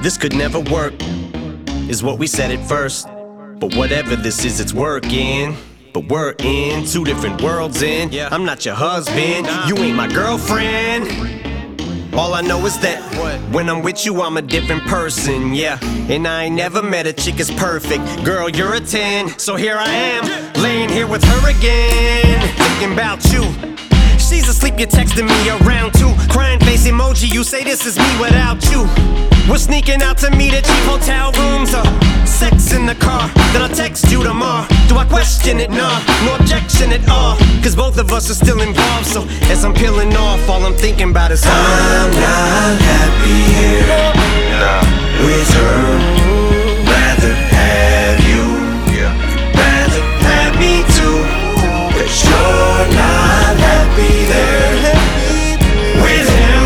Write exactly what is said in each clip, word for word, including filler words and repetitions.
this could never work, is what we said at first. But whatever this is, it's working. But we're in two different worlds in. Yeah. I'm not your husband, nah. You ain't my girlfriend. All I know is that what? When I'm with you, I'm a different person, yeah. And I ain't never met a chick as perfect. Girl, you're a ten, so here I am, yeah. Laying here with her again, thinking about you. She's asleep, you're texting me around two. Crying face emoji, you say this is me without you. We're sneaking out to meet at cheap hotel rooms, or sex in the car, then I'll text you tomorrow. Do I question it? Nah, no objection at all, cause both of us are still involved. So as I'm peeling off, all I'm thinking about is I'm not happy here, nah. With her, rather have you, yeah. Rather have me too, cause you're not happy there. With him,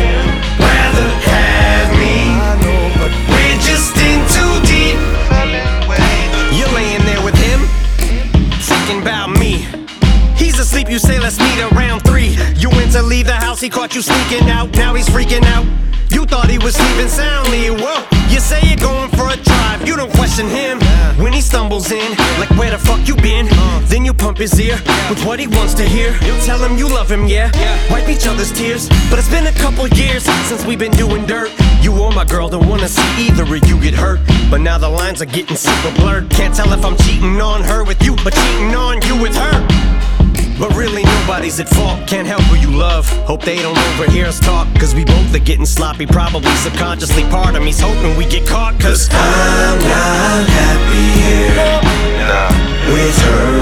rather have me, but we're just in too deep. You're laying there with him, thinking about me. He's asleep, you say let's meet around three. You went to leave the house, he caught you sneaking out. Now he's freaking out, you thought he was sleeping soundly. Whoa, you say you're going for a drive, you don't question him when he stumbles in, like where the fuck you been? Then you pump his ear with what he wants to hear. Tell him you love him, yeah, wipe each other's tears. But it's been a couple years since we've been doing dirt. You or my girl don't wanna see either of you get hurt, but now the lines are getting super blurred. Can't tell if I'm cheating on her with you, but cheating on you with her. But really nobody's at fault, can't help who you love. Hope they don't overhear us talk, cause we both are getting sloppy. Probably subconsciously part of me's hoping we get caught, cause I'm not happy here, nah. With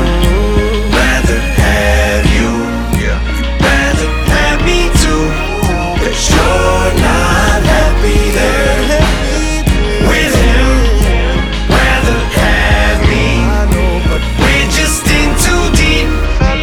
her, rather have you, yeah. Rather have me too, cause you're not happy there. With him, rather have me, but we're just in too deep.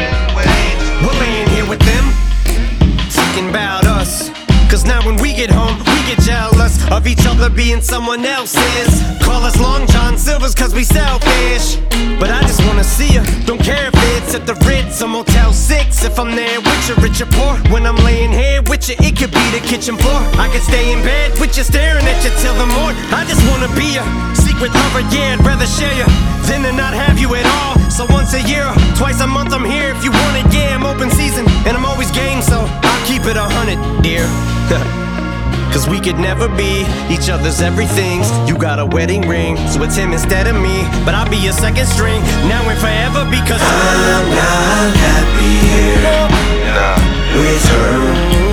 We're laying here with them, thinking about us. Cause now when we get home, we get jealous of each other being someone else's. Call us Long John Silvers cause we selfish, but I just wanna see you. Don't care if it's at the Ritz or Motel six. If I'm there with you, rich or poor, when I'm laying here with you, it could be the kitchen floor. I could stay in bed with you, staring at you till the morning. I just wanna be a secret lover, yeah, I'd rather share you than to not have you at all. So once a year, twice a month I'm here if you want it, yeah, I'm open season and I'm always game, so I'll keep it a hundred, dear. Cause we could never be each other's everythings. You got a wedding ring, so it's him instead of me, but I'll be your second string, now and forever, because I'm not happy here, nah. With her,